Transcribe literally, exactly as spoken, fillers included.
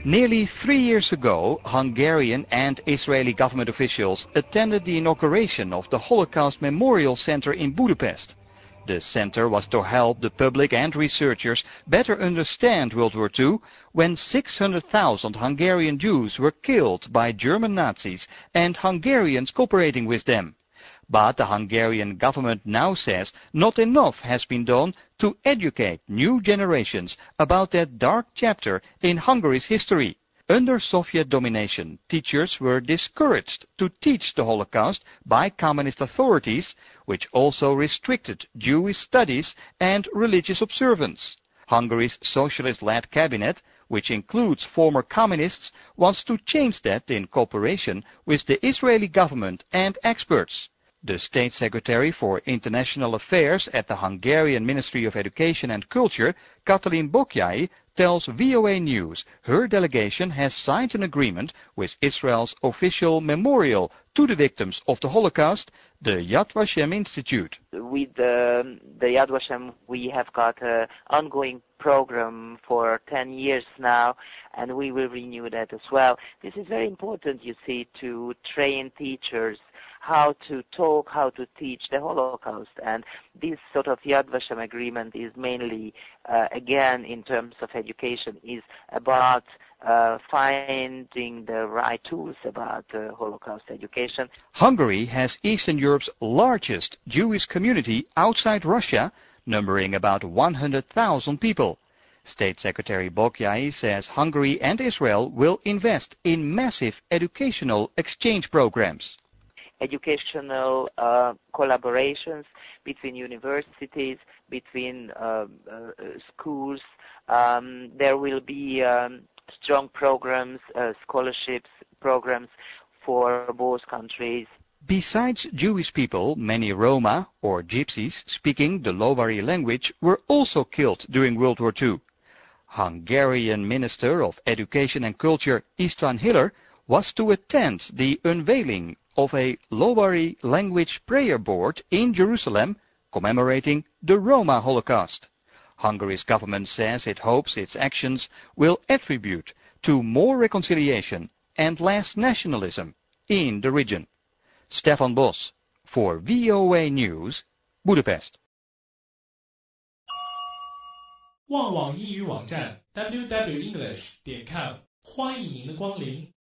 Nearly three years ago, Hungarian and Israeli government officials attended the inauguration of the Holocaust Memorial Center in Budapest. The center was to help the public and researchers better understand World War Two, when six hundred thousand Hungarian Jews were killed by German Nazis and Hungarians cooperating with them. But the Hungarian government now says not enough has been done to educate new generations about that dark chapter in Hungary's history. Under Soviet domination, teachers were discouraged to teach the Holocaust by communist authorities, which also restricted Jewish studies and religious observance. Hungary's socialist-led cabinet, which includes former communists, wants to change that in cooperation with the Israeli government and experts. The State Secretary for International Affairs at the Hungarian Ministry of Education and Culture, Katalin Bokjai, tells V O A News her delegation has signed an agreement with Israel's official memorial to the victims of the Holocaust, the Yad Vashem Institute. With the, the Yad Vashem, we have got an ongoing program for ten years now, and we will renew that as well. This is very important, you see, to train teachers how to talk, how to teach the Holocaust. And this sort of Yad Vashem agreement is mainly, uh, again, in terms of education, is about uh, finding the right tools about uh, Holocaust education. Hungary has Eastern Europe's largest Jewish community outside Russia, numbering about one hundred thousand people. State Secretary Bokjai says Hungary and Israel will invest in massive educational exchange programs. Educational uh, collaborations between universities, between uh, uh, schools. Um, there will be um, strong programs, uh, scholarships programs for both countries. Besides Jewish people, many Roma, or Gypsies, speaking the Lovari language were also killed during World War Two. Hungarian Minister of Education and Culture István Hiller was to attend the unveiling of a Lovari language prayer board in Jerusalem commemorating the Roma Holocaust. Hungary's government says it hopes its actions will attribute to more reconciliation and less nationalism in the region. Stefan Bos for V O A News, Budapest. 旺网英语网站 double-u double-u double-u 点 english 点 com 欢迎您的光临。